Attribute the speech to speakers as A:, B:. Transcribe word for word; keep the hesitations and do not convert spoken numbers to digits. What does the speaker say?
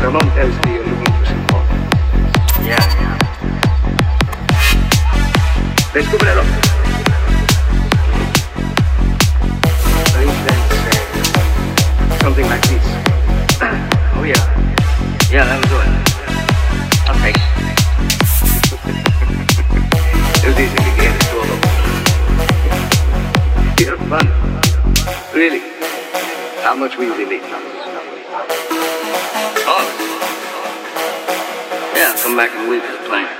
A: Your mom tells me you're looking for some more. Yeah, yeah. Descúbrelo. For instance, uh, something like this. Oh yeah. Yeah, that was good. Okay. Do this again, it's all over. You're fun. Really? How much will you need? Oh. Yeah, come back and leave the plane.